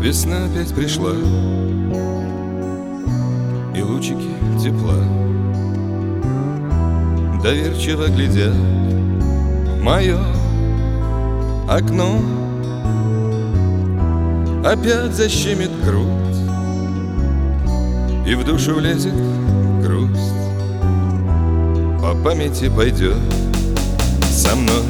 Весна опять пришла, и лучики тепла доверчиво глядят в мое окно. Опять защемит грудь, и в душу влезет грусть. По памяти пойдет со мной.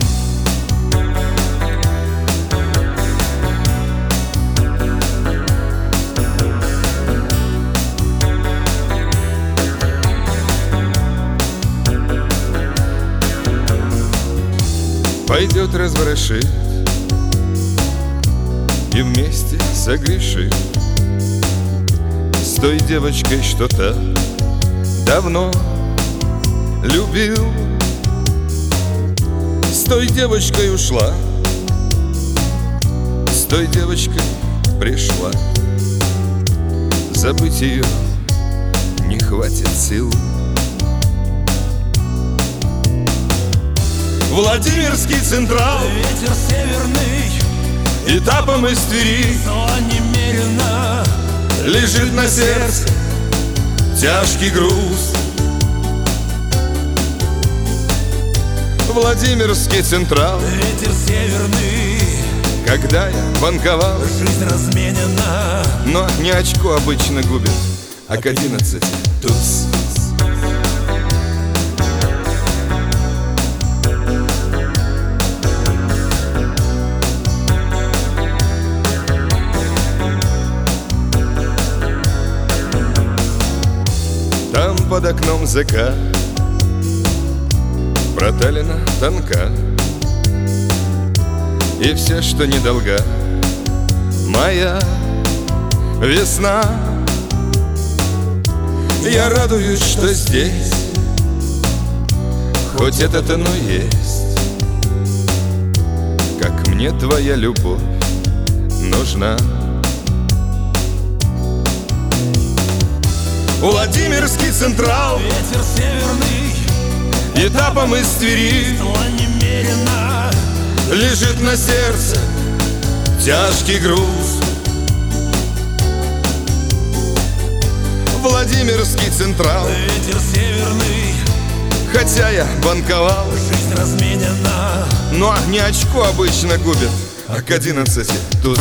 Пойдет разворошит и вместе согрешит с той девочкой, что так давно любил. С той девочкой ушла, с той девочкой пришла. Забыть ее не хватит сил. Владимирский Централ, ветер северный, этапом из Твери, но немерено лежит на сердце тяжкий груз. Владимирский Централ, ветер северный, когда я банковал, жизнь разменена, но не очко обычно губит, а к 11 туз. Там под окном закат, проталина тонка, и все, что недолга, моя весна. Я радуюсь, что здесь хоть это-то, но есть, как мне твоя любовь нужна. Владимирский Централ, ветер северный, этапом из Твери, но немерено лежит на сердце тяжкий груз. Владимирский Централ, ветер северный, хотя я банковал, жизнь разменена, но не очко обычно губит, а к 11 туз.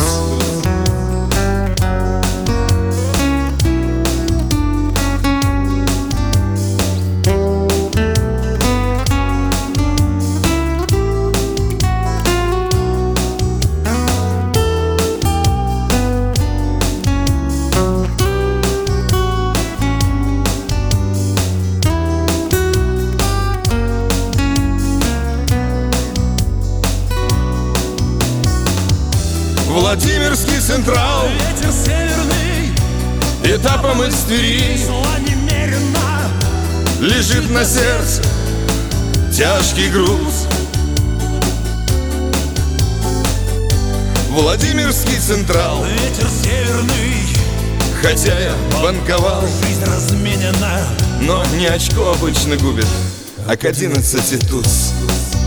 Владимирский Централ, ветер северный, этапом из Твери, но немерено лежит на сердце тяжкий груз. Владимирский Централ, ветер северный, хотя я банковал, жизнь разменена, но не очко обычно губит, а к 11 туз.